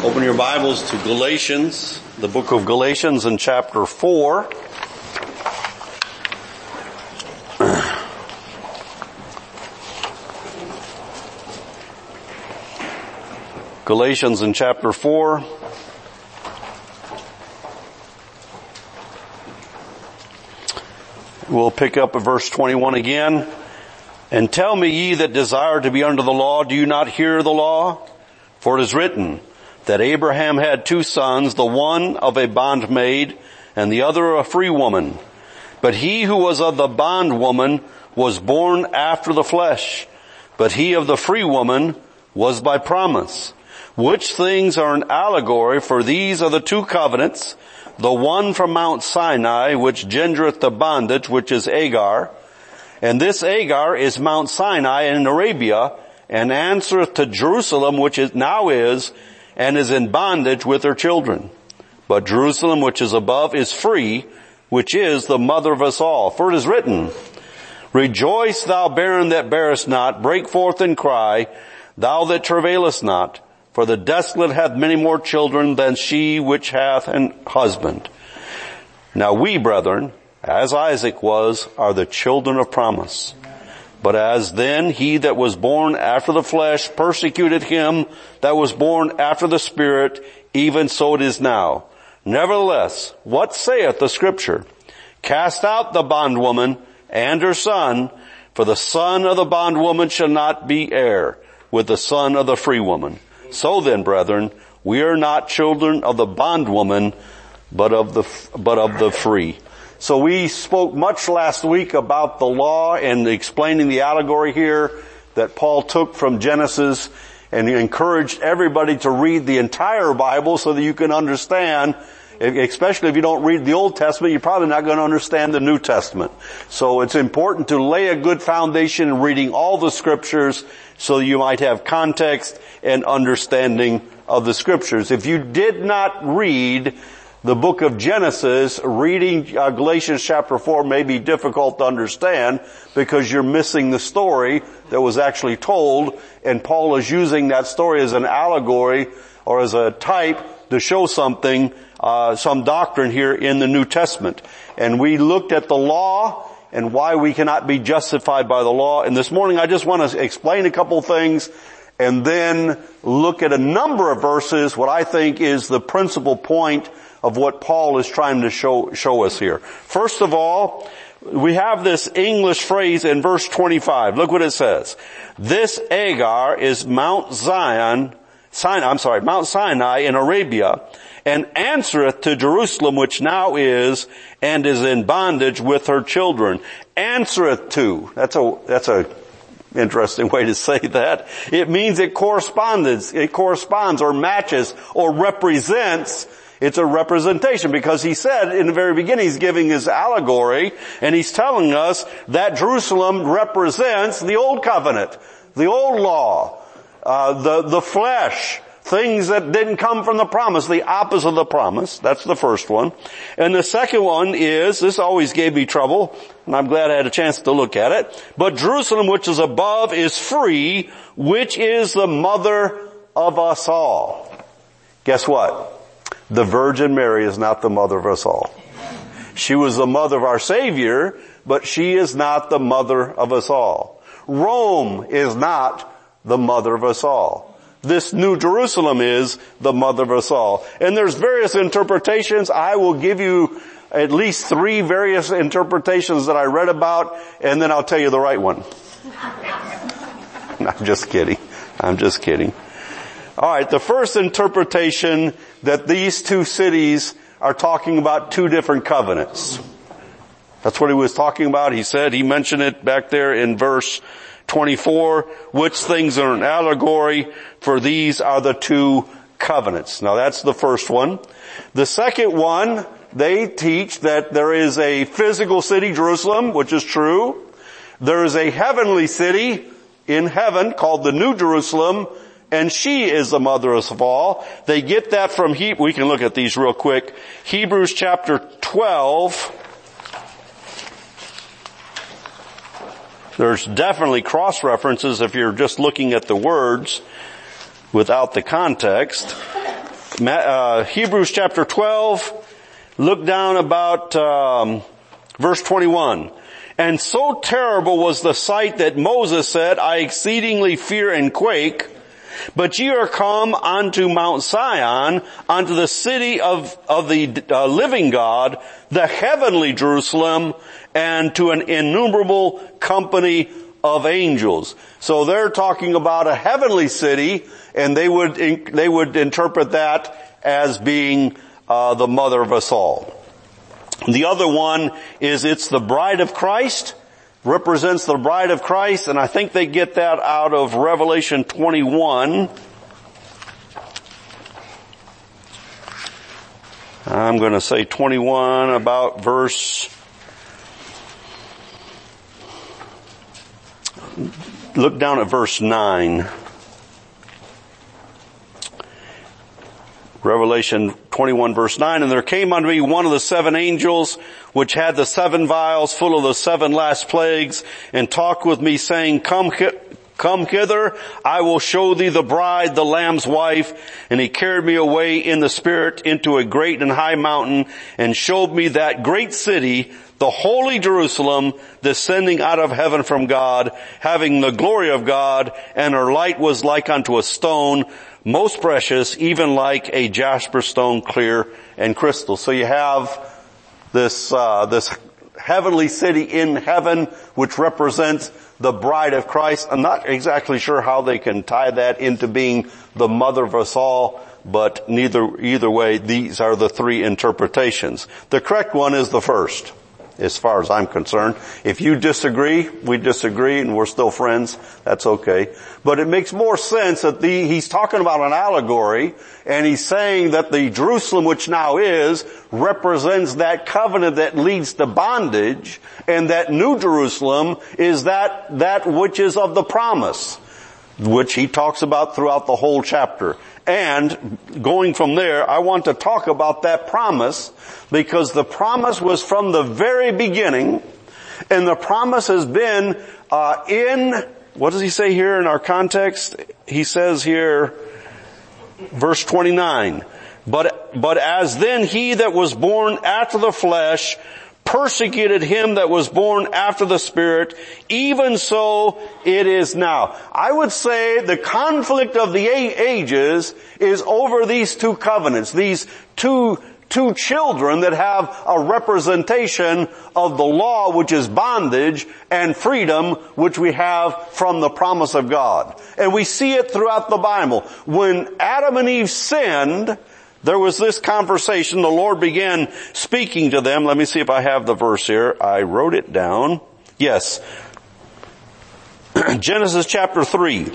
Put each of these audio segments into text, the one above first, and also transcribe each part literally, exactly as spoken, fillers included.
Open your Bibles to Galatians, the book of Galatians in chapter four. Galatians in chapter four. We'll pick up at verse twenty-one again. And tell me, ye that desire to be under the law, do you not hear the law? For it is written that Abraham had two sons, the one of a bondmaid and the other a free woman. But he who was of the bondwoman was born after the flesh, but he of the free woman was by promise. Which things are an allegory, for these are the two covenants, the one from Mount Sinai, which gendereth the bondage, which is Agar. And this Agar is Mount Sinai in Arabia, and answereth to Jerusalem, which it now is, and is in bondage with her children. But Jerusalem, which is above, is free, which is the mother of us all. For it is written, Rejoice, thou barren that bearest not, break forth and cry, thou that travailest not, for the desolate hath many more children than she which hath an husband. Now we, brethren, as Isaac was, are the children of promise. But as then he that was born after the flesh persecuted him that was born after the Spirit, even so it is now. Nevertheless, what saith the Scripture? Cast out the bondwoman and her son, for the son of the bondwoman shall not be heir with the son of the free woman. So then, brethren, we are not children of the bondwoman, but of the, but of the free. So we spoke much last week about the law and explaining the allegory here that Paul took from Genesis, and he encouraged everybody to read the entire Bible so that you can understand, especially if you don't read the Old Testament, you're probably not going to understand the New Testament. So it's important to lay a good foundation in reading all the Scriptures so you might have context and understanding of the Scriptures. If you did not read the book of Genesis, reading uh, Galatians chapter four may be difficult to understand because you're missing the story that was actually told, and Paul is using that story as an allegory or as a type to show something, uh, some doctrine here in the New Testament. And we looked at the law and why we cannot be justified by the law. And this morning I just want to explain a couple things and then look at a number of verses, what I think is the principal point of what Paul is trying to show, show us here. First of all, we have this English phrase in verse twenty-five. Look what it says. This Agar is Mount Zion, Sinai, I'm sorry, Mount Sinai in Arabia, and answereth to Jerusalem, which now is, and is in bondage with her children. Answereth to. That's a, that's a interesting way to say that. It means it corresponds, it corresponds or matches or represents. It's a representation because he said in the very beginning he's giving his allegory and he's telling us that Jerusalem represents the old covenant, the old law, uh, the, the flesh, things that didn't come from the promise, the opposite of the promise. That's the first one. And the second one is, this always gave me trouble, and I'm glad I had a chance to look at it. But Jerusalem, which is above, is free, which is the mother of us all. Guess what? The Virgin Mary is not the mother of us all. She was the mother of our Savior, but she is not the mother of us all. Rome is not the mother of us all. This New Jerusalem is the mother of us all. And there's various interpretations. I will give you at least three various interpretations that I read about, and then I'll tell you the right one. I'm just kidding. I'm just kidding. All right, the first interpretation that these two cities are talking about two different covenants. That's what he was talking about. He said, he mentioned it back there in verse twenty-four, which things are an allegory, for these are the two covenants. Now that's the first one. The second one, they teach that there is a physical city, Jerusalem, which is true. There is a heavenly city in heaven called the New Jerusalem, and she is the mother of all. They get that from, he- we can look at these real quick. Hebrews chapter twelve. There's definitely cross-references if you're just looking at the words without the context. Uh, Hebrews chapter twelve, look down about um, verse twenty-one. And so terrible was the sight that Moses said, I exceedingly fear and quake. But ye are come unto Mount Sion, unto the city of, of the uh, living God, the heavenly Jerusalem, and to an innumerable company of angels. So they're talking about a heavenly city, and they would, they would interpret that as being uh, the mother of us all. The other one is it's the bride of Christ, represents the bride of Christ, and I think they get that out of Revelation twenty-one. I'm going to say twenty-one, about verse, look down at verse nine. Revelation twenty-one verse nine, and there came unto me one of the seven angels, which had the seven vials full of the seven last plagues, and talked with me, saying, Come, come hither, I will show thee the bride, the Lamb's wife. And he carried me away in the Spirit into a great and high mountain, and showed me that great city, the holy Jerusalem, descending out of heaven from God, having the glory of God, and her light was like unto a stone, most precious, even like a jasper stone, clear and crystal. So you have this, uh, this heavenly city in heaven, which represents the bride of Christ. I'm not exactly sure how they can tie that into being the mother of us all, but neither, either way, these are the three interpretations. The correct one is the first, as far as I'm concerned. If you disagree, we disagree and we're still friends. That's okay. But it makes more sense that the, he's talking about an allegory, and he's saying that the Jerusalem which now is represents that covenant that leads to bondage, and that New Jerusalem is that, that which is of the promise, which he talks about throughout the whole chapter. And going from there, I want to talk about that promise, because the promise was from the very beginning, and the promise has been uh in, what does he say here in our context? He says here, verse twenty-nine, but, but as then he that was born after the flesh persecuted him that was born after the Spirit, even so it is now. I would say the conflict of the ages is over these two covenants, these two two children that have a representation of the law, which is bondage, and freedom, which we have from the promise of God. And we see it throughout the Bible. When Adam and Eve sinned, there was this conversation. The Lord began speaking to them. Let me see if I have the verse here. I wrote it down. Yes. Genesis chapter three.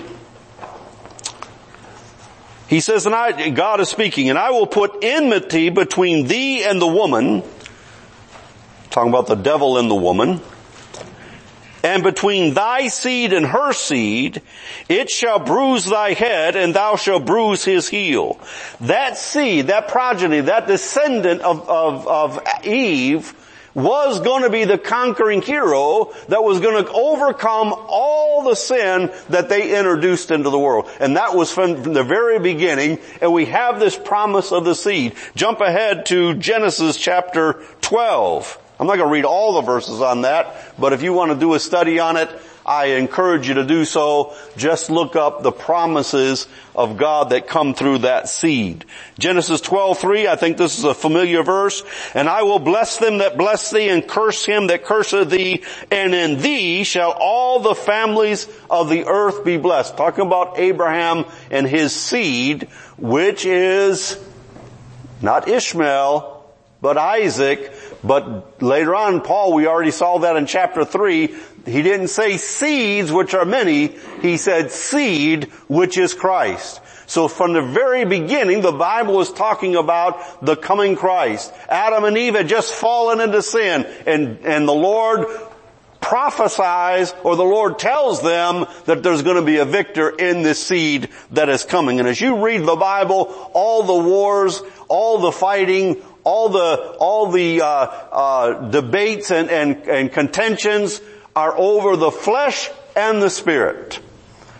He says, and I, God is speaking, and I will put enmity between thee and the woman, talking about the devil and the woman, and between thy seed and her seed, it shall bruise thy head, and thou shalt bruise his heel. That seed, that progeny, that descendant of, of, of Eve was going to be the conquering hero that was going to overcome all the sin that they introduced into the world. And that was from the very beginning, and we have this promise of the seed. Jump ahead to Genesis chapter twelve. I'm not going to read all the verses on that, but if you want to do a study on it, I encourage you to do so. Just look up the promises of God that come through that seed. Genesis twelve three, I think this is a familiar verse. And I will bless them that bless thee, and curse him that curseth thee, and in thee shall all the families of the earth be blessed. Talking about Abraham and his seed, which is not Ishmael, but Isaac. But later on, Paul, we already saw that in chapter three, he didn't say seeds, which are many. He said seed, which is Christ. So from the very beginning, the Bible was talking about the coming Christ. Adam and Eve had just fallen into sin, and, and the Lord prophesies, or the Lord tells them that there's going to be a victor in this seed that is coming. And as you read the Bible, all the wars, all the fighting, all the, all the, uh, uh, debates and, and, and contentions are over the flesh and the spirit.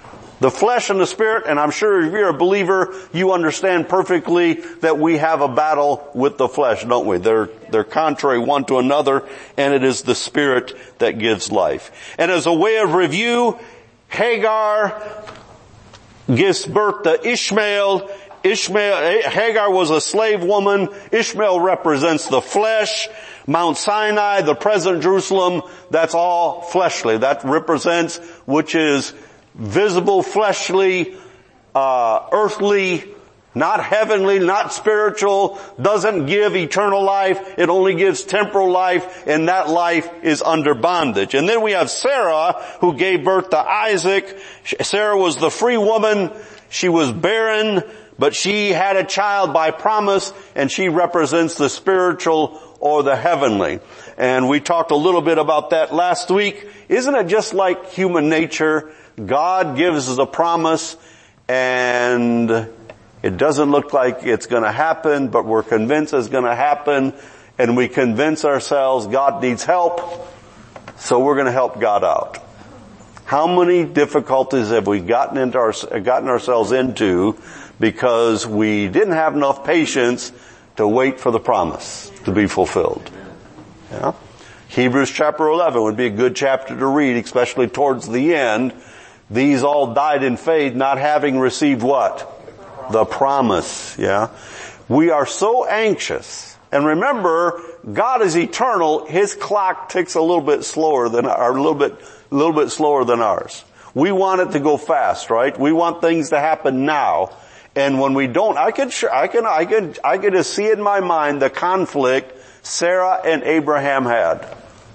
The flesh and the spirit, and I'm sure if you're a believer, you understand perfectly that we have a battle with the flesh, don't we? They're, they're contrary one to another, and it is the spirit that gives life. And as a way of review, Hagar gives birth to Ishmael. Ishmael, Hagar was a slave woman. Ishmael represents the flesh. Mount Sinai, the present Jerusalem, that's all fleshly. That represents, which is visible, fleshly, uh, earthly, not heavenly, not spiritual, doesn't give eternal life. It only gives temporal life, and that life is under bondage. And then we have Sarah, who gave birth to Isaac. Sarah was the free woman. She was barren, but she had a child by promise, and she represents the spiritual or the heavenly. And we talked a little bit about that last week. Isn't it just like human nature? God gives us a promise, and it doesn't look like it's going to happen, but we're convinced it's going to happen, and we convince ourselves God needs help, so we're going to help God out. How many difficulties have we gotten into our, gotten ourselves into because we didn't have enough patience to wait for the promise to be fulfilled? Yeah. Hebrews chapter eleven would be a good chapter to read, especially towards the end. These all died in faith, not having received what? The promise. Yeah. We are so anxious. And remember, God is eternal. His clock ticks a little bit slower than our, a little bit, a little bit slower than ours. We want it to go fast, right? We want things to happen now. And when we don't, I can, I can, I can, I can just see in my mind the conflict Sarah and Abraham had.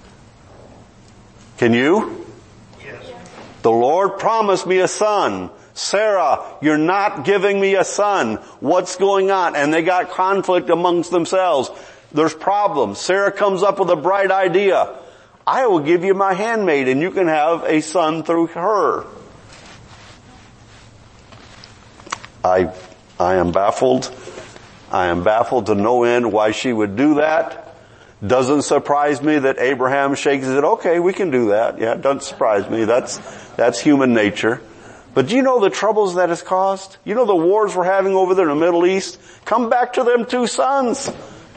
Can you? Yes. The Lord promised me a son. Sarah, you're not giving me a son. What's going on? And they got conflict amongst themselves. There's problems. Sarah comes up with a bright idea. I will give you my handmaid and you can have a son through her. I, I am baffled. I am baffled to no end why she would do that. Doesn't surprise me that Abraham shakes it. Okay, we can do that. Yeah, it doesn't surprise me. That's, that's human nature. But do you know the troubles that has caused? You know the wars we're having over there in the Middle East? Come back to them two sons.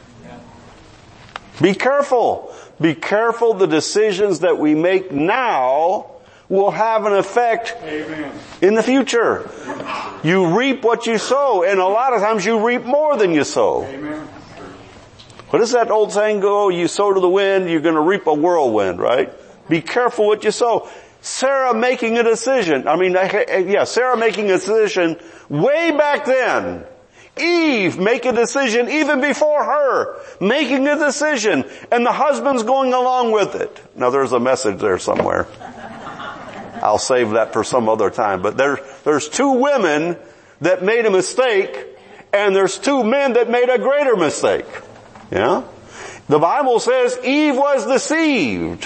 Be careful. Be careful. The decisions that we make now will have an effect Amen. In the future. You reap what you sow, and a lot of times you reap more than you sow. Amen. What does that old saying go? You sow to the wind, you're going to reap a whirlwind, right? Be careful what you sow. Sarah making a decision. I mean, yeah, Sarah making a decision way back then. Eve making a decision even before her, making a decision, and the husband's going along with it. Now there's a message there somewhere. I'll save that for some other time. But there, there's two women that made a mistake, and there's two men that made a greater mistake. Yeah? The Bible says Eve was deceived.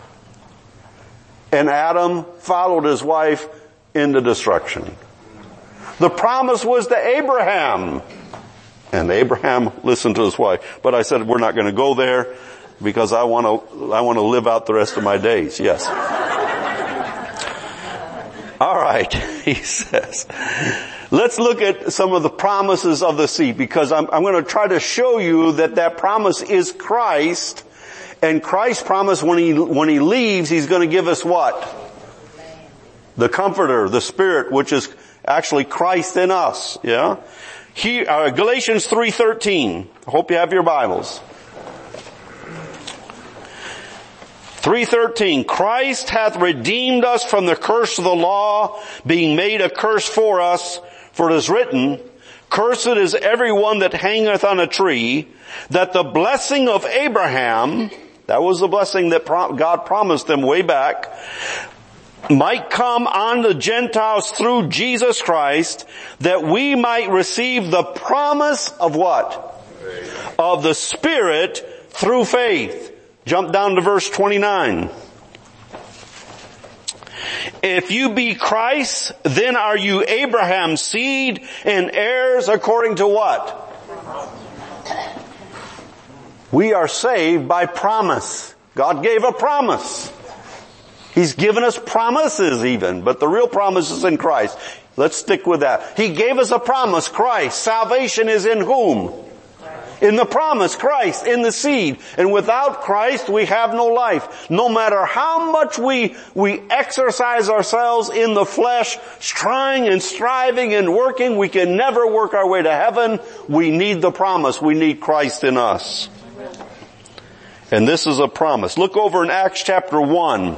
And Adam followed his wife into destruction. The promise was to Abraham. And Abraham listened to his wife. But I said we're not going to go there because I want to, I want to live out the rest of my days. Yes. All right, he says. Let's look at some of the promises of the seed, because I'm, I'm going to try to show you that that promise is Christ, and Christ's promise when he, when he leaves, he's going to give us what? The Comforter, the Spirit, which is actually Christ in us, yeah? He, uh, Galatians three thirteen. I hope you have your Bibles. three thirteen, Christ hath redeemed us from the curse of the law, being made a curse for us, for it is written, cursed is everyone that hangeth on a tree, that the blessing of Abraham, that was the blessing that God promised them way back, might come on the Gentiles through Jesus Christ, that we might receive the promise of what? Faith. Of the Spirit through faith. Jump down to verse twenty-nine. If you be Christ, then are you Abraham's seed and heirs according to what? We are saved by promise. God gave a promise. He's given us promises even, but the real promise is in Christ. Let's stick with that. He gave us a promise, Christ. Salvation is in whom? In the promise, Christ, in the seed. And without Christ, we have no life. No matter how much we, we exercise ourselves in the flesh, trying and striving and working, we can never work our way to heaven. We need the promise. We need Christ in us. And this is a promise. Look over in Acts chapter one.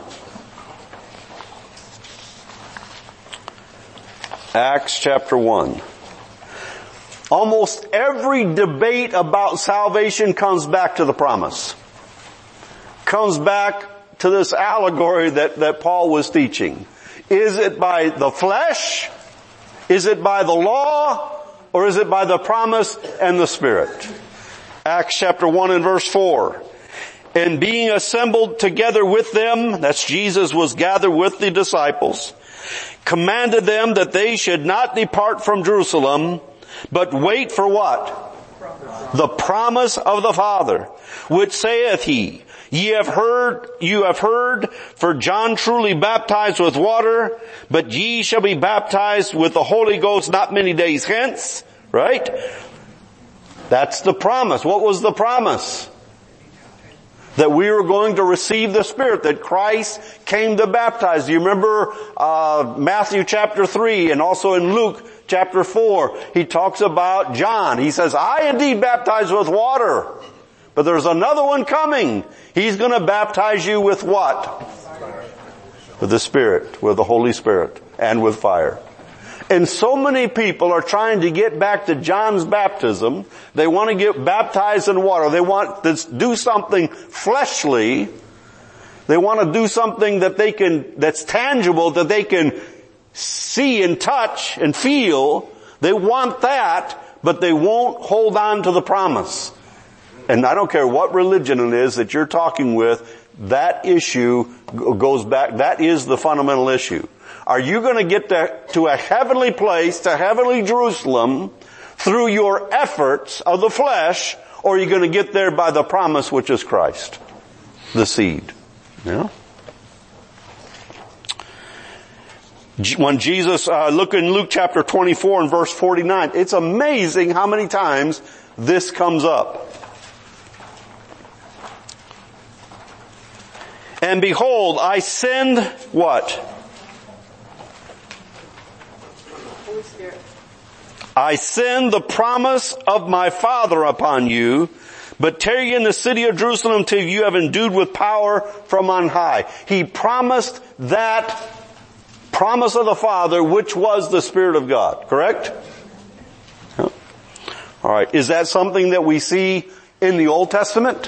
Acts chapter one. Almost every debate about salvation comes back to the promise. Comes back to this allegory that, that Paul was teaching. Is it by the flesh? Is it by the law? Or is it by the promise and the Spirit? Acts chapter one and verse four. And being assembled together with them, that's Jesus was gathered with the disciples, commanded them that they should not depart from Jerusalem, but wait for what? The promise of the Father, which saith he, Ye have heard, you have heard, for John truly baptized with water, but ye shall be baptized with the Holy Ghost not many days hence. Right? That's the promise. What was the promise? That we were going to receive the Spirit, that Christ came to baptize. Do you remember uh Matthew chapter three and also in Luke chapter four? He talks about John. He says, I indeed baptize with water, but there's another one coming. He's going to baptize you with what? With the Spirit, with the Holy Spirit, and with fire. And so many people are trying to get back to John's baptism. They want to get baptized in water. They want to do something fleshly. They want to do something that they can, that's tangible, that they can see and touch and feel. They want that, but they won't hold on to the promise. And I don't care what religion it is that you're talking with, that issue goes back, that is the fundamental issue. Are you going to get to, to a heavenly place, to heavenly Jerusalem, through your efforts of the flesh, or are you going to get there by the promise which is Christ, the seed? Yeah. When Jesus, uh, look in Luke chapter twenty-four and verse forty-nine, it's amazing how many times this comes up. And behold, I send what? I send the promise of my Father upon you, but tarry in the city of Jerusalem till you have endued with power from on high. He promised that promise of the Father, which was the Spirit of God. Correct? Yeah. All right. Is that something that we see in the Old Testament?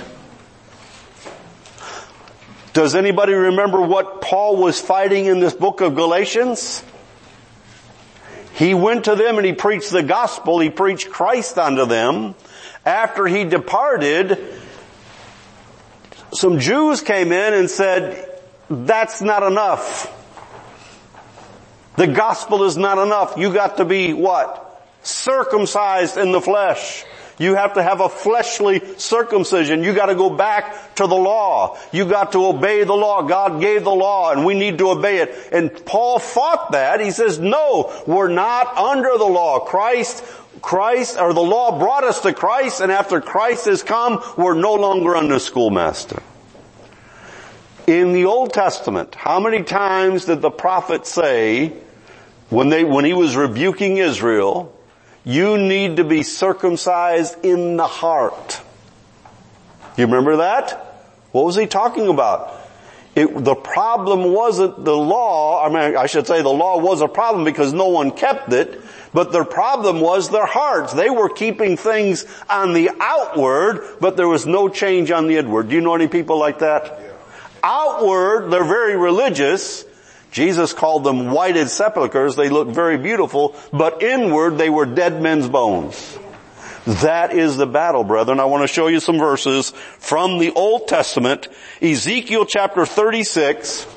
Does anybody remember what Paul was fighting in this book of Galatians? He went to them and he preached the gospel. He preached Christ unto them. After he departed, some Jews came in and said, that's not enough. The gospel is not enough. You got to be what? Circumcised in the flesh. You have to have a fleshly circumcision. You got to go back to the law. You got to obey the law. God gave the law and we need to obey it. And Paul fought that. He says, no, we're not under the law. Christ, Christ, or the law brought us to Christ, and after Christ has come, we're no longer under schoolmaster. In the Old Testament, how many times did the prophet say, when they, when he was rebuking Israel, you need to be circumcised in the heart? You remember that? What was he talking about? It, the problem wasn't the law. I mean, I should say the law was a problem because no one kept it. But their problem was their hearts. They were keeping things on the outward, but there was no change on the inward. Do you know any people like that? Yeah. Outward, they're very religious. Jesus called them whited sepulchres. They looked very beautiful. But inward, they were dead men's bones. That is the battle, brethren. I want to show you some verses from the Old Testament. Ezekiel chapter thirty-six.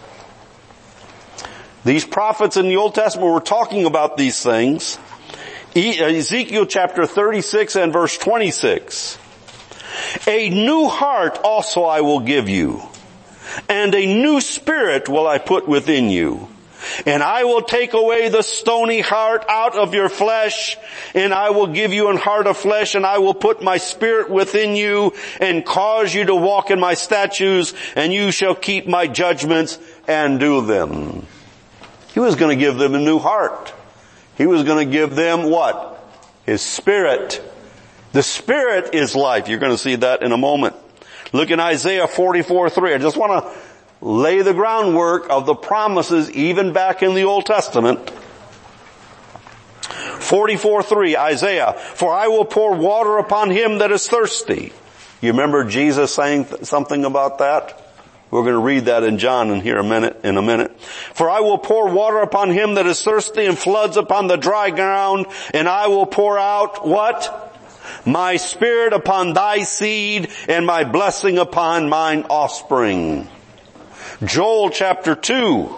These prophets in the Old Testament were talking about these things. Ezekiel chapter thirty-six and verse twenty-six. A new heart also I will give you, and a new spirit will I put within you. And I will take away the stony heart out of your flesh, and I will give you an heart of flesh, and I will put my spirit within you, and cause you to walk in my statutes, and you shall keep my judgments and do them. He was going to give them a new heart. He was going to give them what? His spirit. The spirit is life. You're going to see that in a moment. Look in Isaiah forty-four three. I just want to lay the groundwork of the promises even back in the Old Testament. forty-four three, Isaiah, for I will pour water upon him that is thirsty. You remember Jesus saying th- something about that? We're going to read that in John in here a minute, in a minute. For I will pour water upon him that is thirsty and floods upon the dry ground, and I will pour out what? My spirit upon thy seed and my blessing upon mine offspring. Joel chapter two,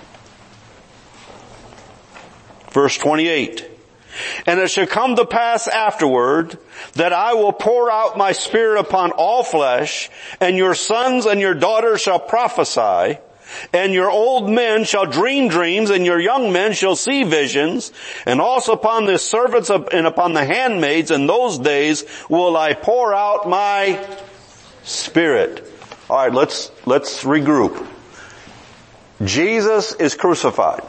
verse twenty-eight. And it shall come to pass afterward that I will pour out my spirit upon all flesh, and your sons and your daughters shall prophesy, and your old men shall dream dreams, and your young men shall see visions, and also upon the servants and upon the handmaids in those days will I pour out my spirit. All right, let's, let's regroup. Jesus is crucified.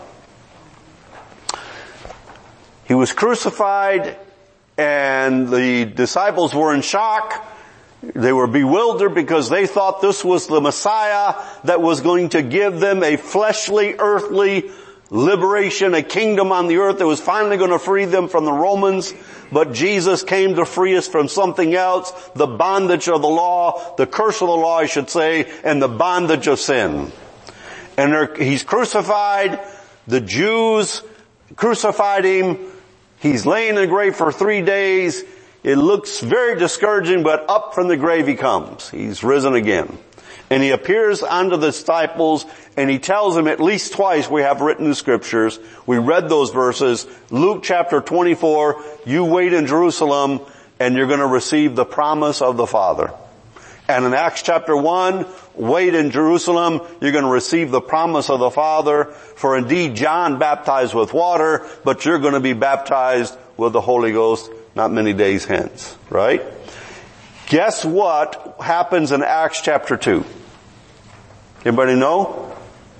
He was crucified, and the disciples were in shock. They were bewildered because they thought this was the Messiah that was going to give them a fleshly, earthly liberation, a kingdom on the earth that was finally going to free them from the Romans. But Jesus came to free us from something else, the bondage of the law, the curse of the law, I should say, and the bondage of sin. And he's crucified. The Jews crucified him. He's laying in the grave for three days. It looks very discouraging, but up from the grave he comes. He's risen again. And he appears unto the disciples, and he tells them at least twice, we have written in the scriptures, we read those verses, Luke chapter twenty-four, you wait in Jerusalem, and you're going to receive the promise of the Father. And in Acts chapter one, wait in Jerusalem, you're going to receive the promise of the Father. For indeed John baptized with water, but you're going to be baptized with the Holy Ghost not many days hence. Right? Guess what happens in Acts chapter two? Anybody know?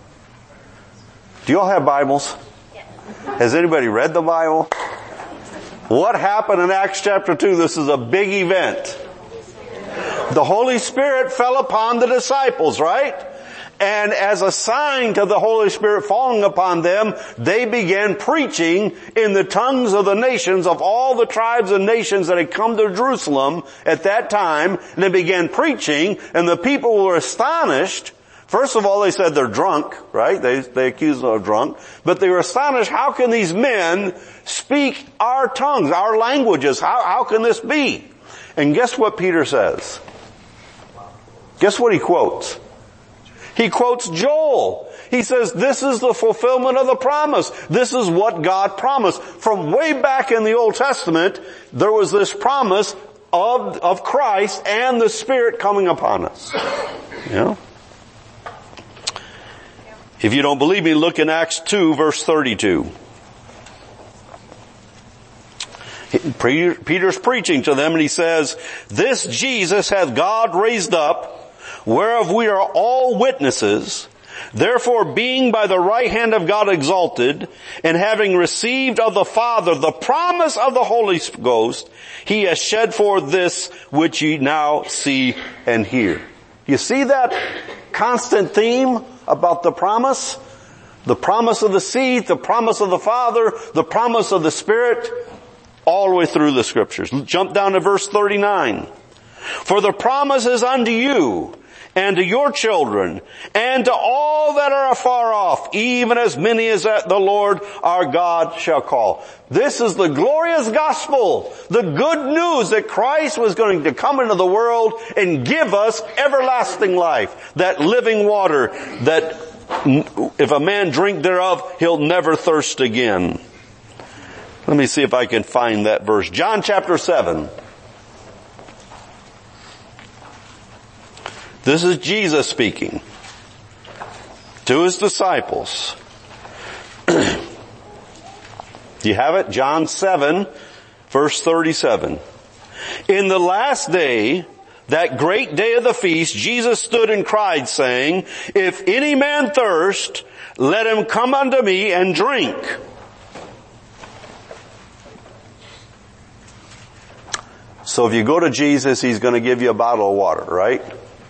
Do you all have Bibles? Has anybody read the Bible? What happened in Acts chapter two? This is a big event. The Holy Spirit fell upon the disciples, right? And as a sign to the Holy Spirit falling upon them, they began preaching in the tongues of the nations, of all the tribes and nations that had come to Jerusalem at that time. And they began preaching, and the people were astonished. First of all, they said they're drunk, right? They, they accused them of drunk. But they were astonished, how can these men speak our tongues, our languages? How, how can this be? And guess what Peter says? Guess what he quotes? He quotes Joel. He says, this is the fulfillment of the promise. This is what God promised. From way back in the Old Testament, there was this promise of, of Christ and the Spirit coming upon us. You know? If you don't believe me, look in Acts two, verse thirty-two. Peter's preaching to them, and he says, this Jesus hath God raised up, whereof we are all witnesses. Therefore, being by the right hand of God exalted, and having received of the Father the promise of the Holy Ghost, he has shed forth this which ye now see and hear. You see that constant theme about the promise? The promise of the seed, the promise of the Father, the promise of the Spirit, all the way through the scriptures. Jump down to verse thirty-nine. For the promise is unto you, and to your children, and to all that are afar off, even as many as that the Lord our God shall call. This is the glorious gospel, the good news that Christ was going to come into the world and give us everlasting life, that living water, that if a man drink thereof, he'll never thirst again. Let me see if I can find that verse. John chapter seven. This is Jesus speaking. to his disciples. Do you have it? John seven, verse thirty-seven. In the last day, that great day of the feast, Jesus stood and cried, saying, if any man thirst, let him come unto me and drink. So if you go to Jesus, he's going to give you a bottle of water, right?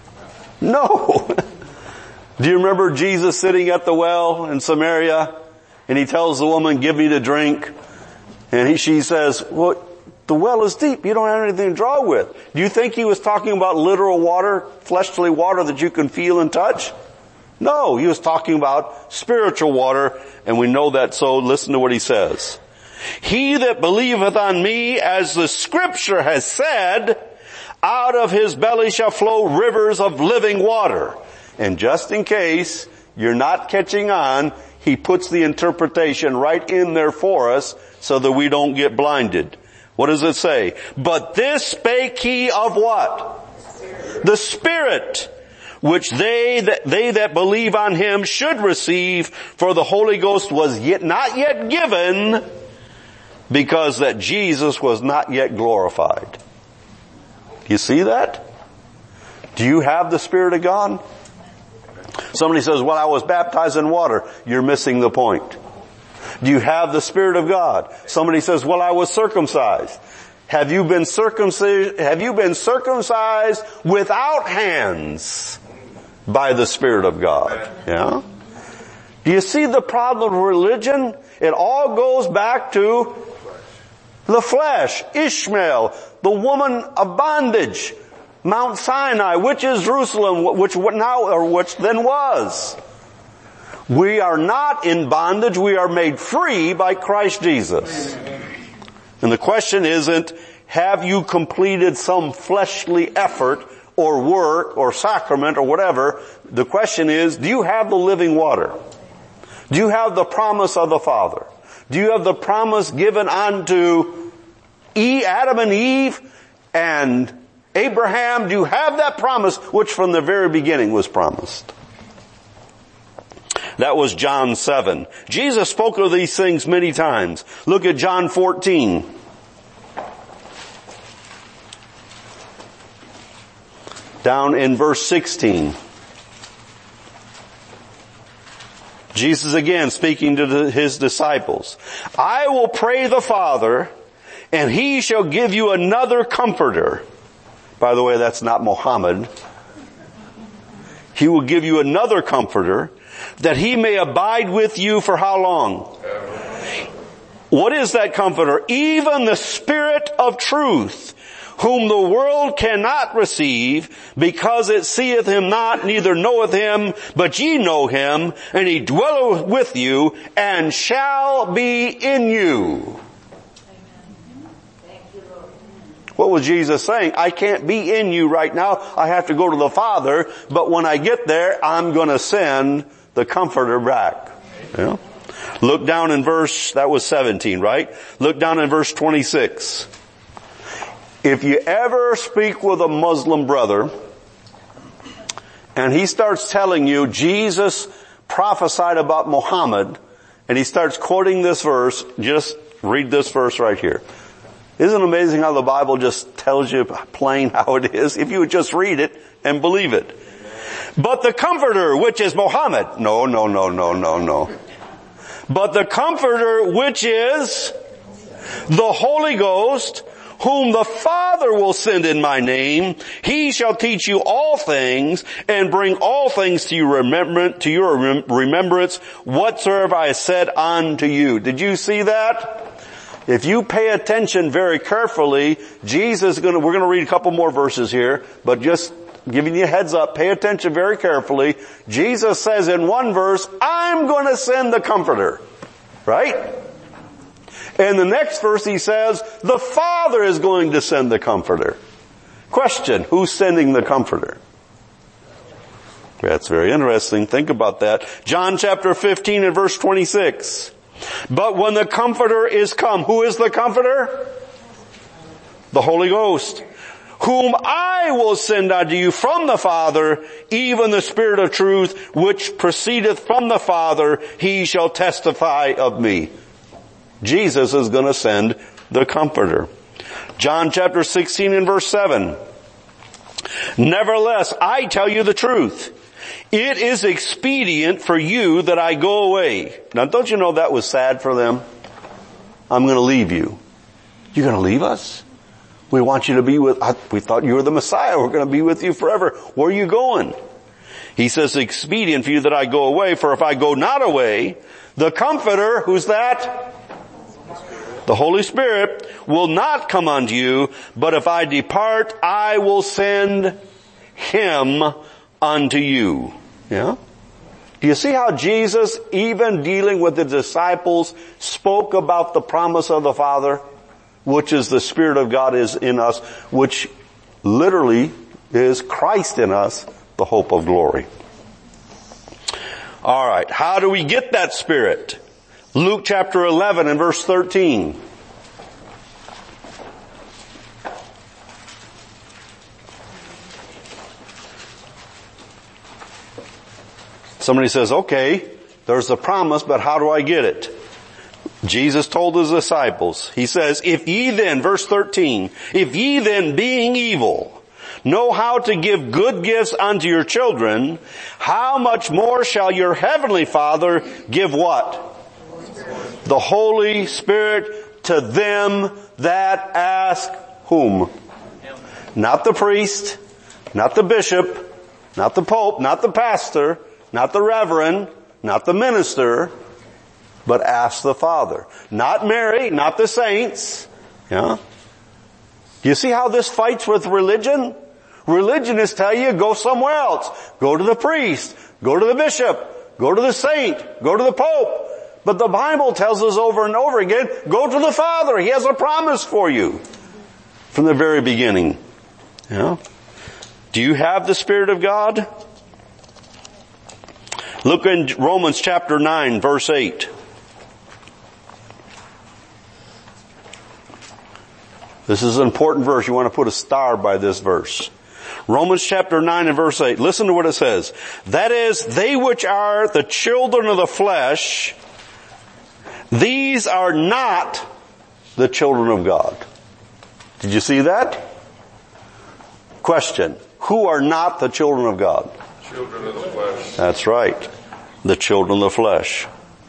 No. Do you remember Jesus sitting at the well in Samaria? And he tells the woman, give me to drink. And he, she says, well, the well is deep. You don't have anything to draw with. Do you think he was talking about literal water, fleshly water that you can feel and touch? No, he was talking about spiritual water, and we know that, so listen to what he says. He that believeth on me, as the scripture has said, out of his belly shall flow rivers of living water. And just in case you're not catching on, he puts the interpretation right in there for us so that we don't get blinded. What does it say? But this spake he of what? Spirit. The Spirit, which they that, they that believe on him should receive, for the Holy Ghost was yet not yet given, because that Jesus was not yet glorified. Do you see that? Do you have the Spirit of God? Somebody says, well, I was baptized in water. You're missing the point. Do you have the Spirit of God? Somebody says, well, I was circumcised. Have you been circumcised, have you been circumcised without hands by the Spirit of God? Yeah? Do you see the problem of religion? It all goes back to the flesh, Ishmael, the woman of bondage, Mount Sinai, which is Jerusalem, which now, or which then was. We are not in bondage, we are made free by Christ Jesus. And the question isn't, have you completed some fleshly effort or work or sacrament or whatever? The question is, do you have the living water? Do you have the promise of the Father? Do you have the promise given unto Adam and Eve and Abraham? Do you have that promise which from the very beginning was promised? That was John seven. Jesus spoke of these things many times. Look at John fourteen. Down in verse sixteen. Jesus again speaking to the, his disciples. I will pray the Father, and he shall give you another comforter. By the way, that's not Muhammad. He will give you another comforter, that he may abide with you for how long? What is that comforter? Even the Spirit of truth, whom the world cannot receive, because it seeth him not, neither knoweth him, but ye know him, and he dwelleth with you, and shall be in you. What was Jesus saying? I can't be in you right now. I have to go to the Father, but when I get there, I'm going to send the Comforter back. Yeah. Look down in verse, that was seventeen, right? Look down in verse twenty-six. If you ever speak with a Muslim brother, and he starts telling you Jesus prophesied about Muhammad, and he starts quoting this verse, just read this verse right here. Isn't it amazing how the Bible just tells you plain how it is? If you would just read it and believe it. But the Comforter, which is Muhammad. No, no, no, no, no, no. But the Comforter, which is the Holy Ghost, whom the Father will send in my name, he shall teach you all things and bring all things to you remembrance, to your remembrance, whatsoever I said unto you. Did you see that? If you pay attention very carefully, Jesus is going to, we're going to read a couple more verses here, but just giving you a heads up, pay attention very carefully. Jesus says in one verse, I'm going to send the Comforter. Right? And the next verse he says, the Father is going to send the Comforter. Question, who's sending the Comforter? That's very interesting. Think about that. John chapter fifteen and verse twenty-six. But when the Comforter is come, who is the Comforter? The Holy Ghost, whom I will send unto you from the Father, even the Spirit of truth, which proceedeth from the Father, he shall testify of me. Jesus is going to send the Comforter. John chapter sixteen and verse seven. Nevertheless, I tell you the truth. It is expedient for you that I go away. Now don't you know that was sad for them? I'm going to leave you. You're going to leave us? We want you to be with, we thought you were the Messiah. We're going to be with you forever. Where are you going? He says, expedient for you that I go away, for if I go not away, the Comforter, who's that? The Holy Spirit will not come unto you, but if I depart, I will send him unto you. Yeah? Do you see how Jesus, even dealing with the disciples, spoke about the promise of the Father, which is the Spirit of God is in us, which literally is Christ in us, the hope of glory. All right, how do we get that Spirit? Luke chapter eleven and verse thirteen. Somebody says, okay, there's a promise, but how do I get it? Jesus told his disciples, he says, if ye then, verse thirteen, if ye then being evil, know how to give good gifts unto your children, how much more shall your heavenly Father give what? The Holy Spirit to them that ask whom? Not the priest, not the bishop, not the pope, not the pastor, not the reverend, not the minister, but ask the Father. Not Mary, not the saints. Yeah? Do you see how this fights with religion? Religionists tell you, go somewhere else. Go to the priest. Go to the bishop. Go to the saint. Go to the pope. But the Bible tells us over and over again, go to the Father. He has a promise for you. From the very beginning. Yeah? Do you have the Spirit of God? Look in Romans chapter nine, verse eight. This is an important verse. You want to put a star by this verse. Romans chapter nine and verse eight. Listen to what it says. That is, they which are the children of the flesh, these are not the children of God. Did you see that? Question. Who are not the children of God? Children of the flesh. That's right. The children of the flesh.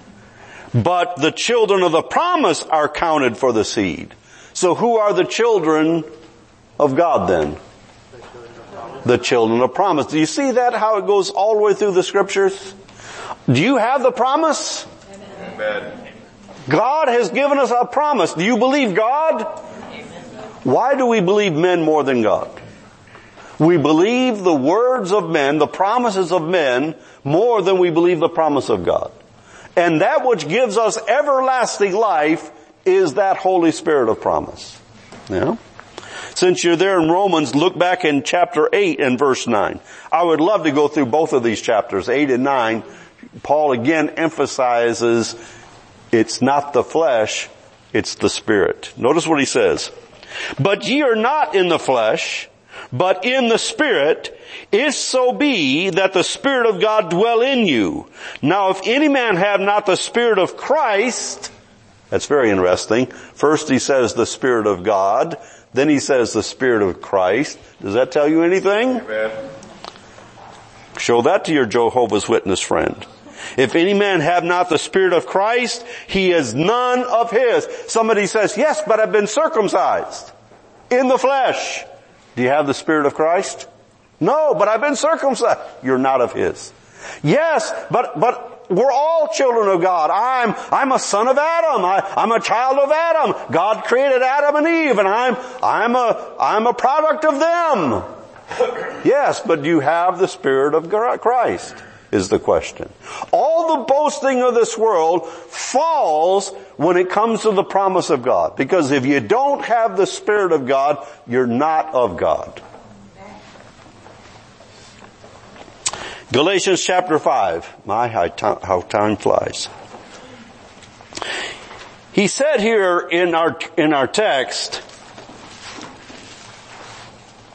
But the children of the promise are counted for the seed. So who are the children of God then? The children of promise. Do you see that, how it goes all the way through the scriptures? Do you have the promise? Amen. God has given us a promise. Do you believe God? Why do we believe men more than God? We believe the words of men, the promises of men, more than we believe the promise of God. And that which gives us everlasting life is that Holy Spirit of promise. Yeah? Since you're there in Romans, look back in chapter eight and verse nine. I would love to go through both of these chapters, eight and nine. Paul again emphasizes it's not the flesh, it's the Spirit. Notice what he says. But ye are not in the flesh, but in the Spirit, if so be that the Spirit of God dwell in you. Now if any man have not the Spirit of Christ, that's very interesting. First he says the Spirit of God, then he says the Spirit of Christ. Does that tell you anything? Amen. Show that to your Jehovah's Witness friend. If any man have not the Spirit of Christ, he is none of his. Somebody says, yes, but I've been circumcised in the flesh. Do you have the Spirit of Christ? No, but I've been circumcised. You're not of his. Yes, but, but we're all children of God. I'm, I'm a son of Adam. I, I'm a child of Adam. God created Adam and Eve, and I'm, I'm a, I'm a product of them. Yes, but do you have the Spirit of Christ? Is the question. All the boasting of this world falls when it comes to the promise of God. Because if you don't have the Spirit of God, you're not of God. Galatians chapter five. My, how time flies. He said here in our, in our text,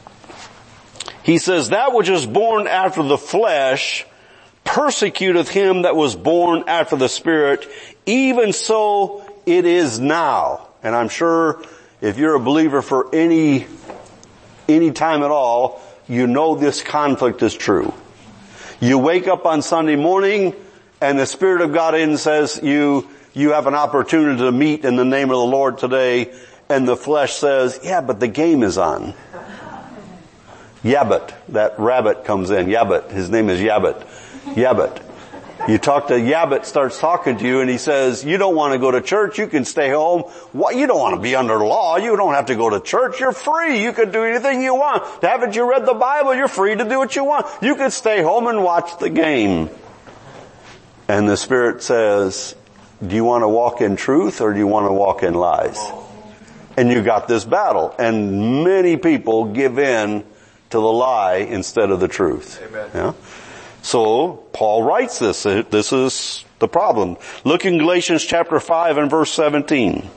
He says, that which is born after the flesh persecuteth him that was born after the Spirit, even so it is now. And I'm sure if you're a believer for any, any time at all, you know this conflict is true. You wake up on Sunday morning and the Spirit of God in says you, you have an opportunity to meet in the name of the Lord today, and the flesh says, yeah, but the game is on. Yabbit, that rabbit comes in. Yabbit, his name is Yabbit. Yabbit. You talk to Yabbit, starts talking to you, and he says, you don't want to go to church, you can stay home. What? You don't want to be under law, you don't have to go to church, you're free, you can do anything you want. Haven't you read the Bible? You're free to do what you want. You can stay home and watch the game. And the Spirit says, do you want to walk in truth or do you want to walk in lies? And you got this battle. And many people give in to the lie instead of the truth. Amen. Yeah? So, Paul writes this. This is the problem. Look in Galatians chapter five and verse seventeen.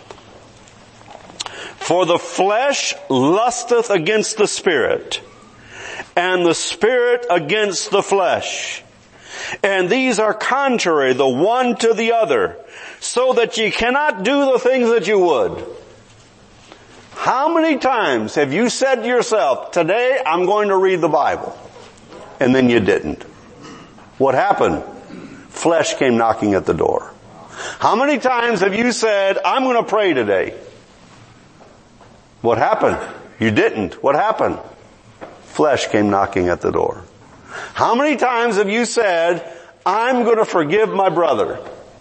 For the flesh lusteth against the Spirit, and the Spirit against the flesh. And these are contrary, the one to the other, so that ye cannot do the things that you would. How many times have you said to yourself, today I'm going to read the Bible, and then you didn't? What happened? Flesh came knocking at the door. How many times have you said, I'm going to pray today? What happened? You didn't. What happened? Flesh came knocking at the door. How many times have you said, I'm going to forgive my brother?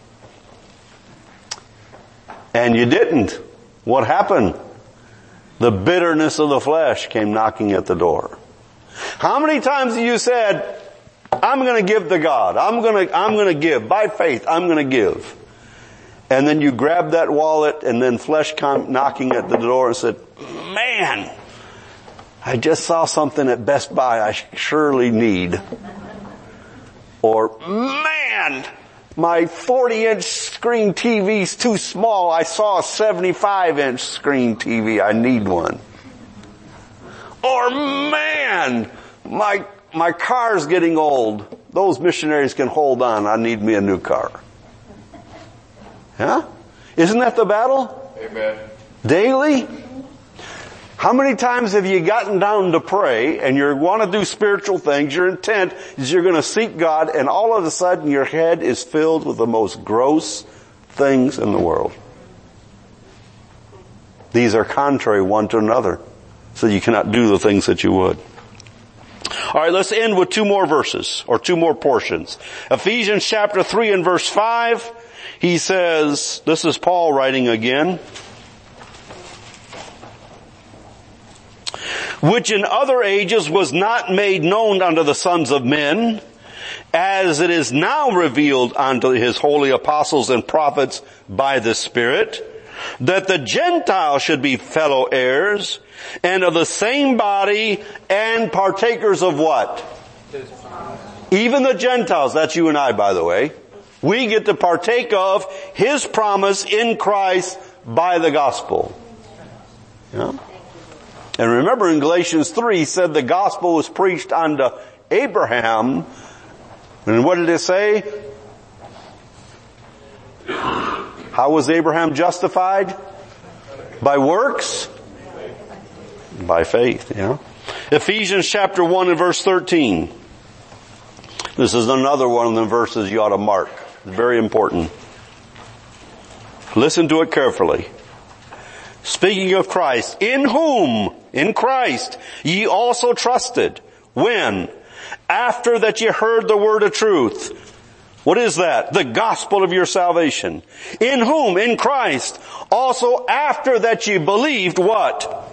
And you didn't. What happened? The bitterness of the flesh came knocking at the door. How many times have you said, I'm going to give to God. I'm going to, I'm going to give. By faith, I'm going to give. And then you grab that wallet and then flesh come knocking at the door and said, man, I just saw something at Best Buy I surely need. Or, man, my forty inch screen T V's too small. I saw a seventy-five inch screen T V. I need one. Or, man, my, my car's getting old. Those missionaries can hold on. I need me a new car. Huh? Isn't that the battle? Amen. Daily? How many times have you gotten down to pray and you want to do spiritual things, your intent is you're going to seek God, and all of a sudden your head is filled with the most gross things in the world? These are contrary one to another, so you cannot do the things that you would. Alright, let's end with two more verses, or two more portions. Ephesians chapter three and verse five, he says, this is Paul writing again, which in other ages was not made known unto the sons of men, as it is now revealed unto his holy apostles and prophets by the Spirit, that the Gentiles should be fellow heirs, and of the same body, and partakers of what? Even the Gentiles, that's you and I, by the way, we get to partake of his promise in Christ by the gospel. Yeah? And remember in Galatians three, he said the gospel was preached unto Abraham. And what did it say? How was Abraham justified? By works? By faith, yeah. Ephesians chapter one and verse thirteen. This is another one of the verses you ought to mark. It's very important. Listen to it carefully. Speaking of Christ, in whom, in Christ, ye also trusted, when, after that ye heard the word of truth. What is that? The gospel of your salvation. In whom, in Christ, also after that ye believed what?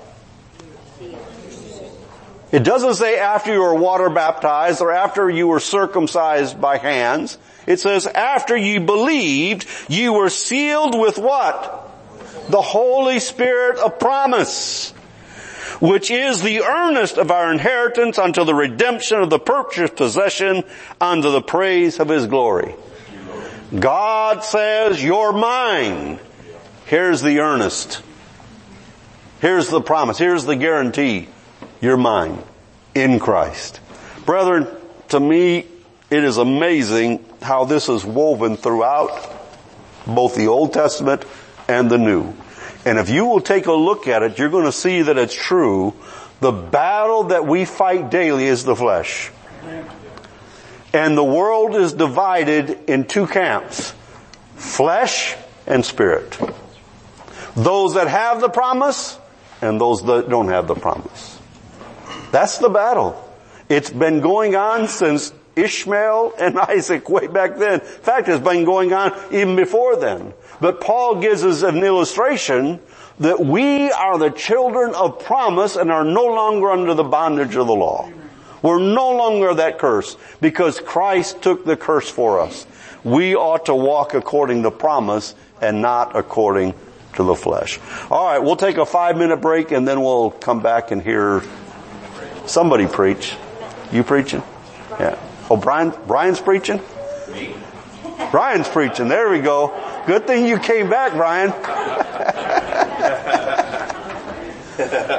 It doesn't say after you were water baptized or after you were circumcised by hands. It says after ye believed, ye were sealed with what? The Holy Spirit of promise, which is the earnest of our inheritance unto the redemption of the purchased possession unto the praise of his glory. God says, you're mine. Here's the earnest. Here's the promise. Here's the guarantee. You're mine. in Christ. Brethren, to me, it is amazing how this is woven throughout both the Old Testament and the New. And if you will take a look at it, you're going to see that it's true. The battle that we fight daily is the flesh. And the world is divided in two camps, flesh and spirit. Those that have the promise and those that don't have the promise. That's the battle. It's been going on since Ishmael and Isaac way back then. In fact, it's been going on even before then. But Paul gives us an illustration that we are the children of promise and are no longer under the bondage of the law. We're no longer that curse because Christ took the curse for us. We ought to walk according to promise and not according to the flesh. All right, we'll take a five minute break and then we'll come back and hear somebody preach. You preaching? Yeah. Oh, Brian, Brian's preaching? Me? Brian's preaching. There we go. Good thing you came back, Brian.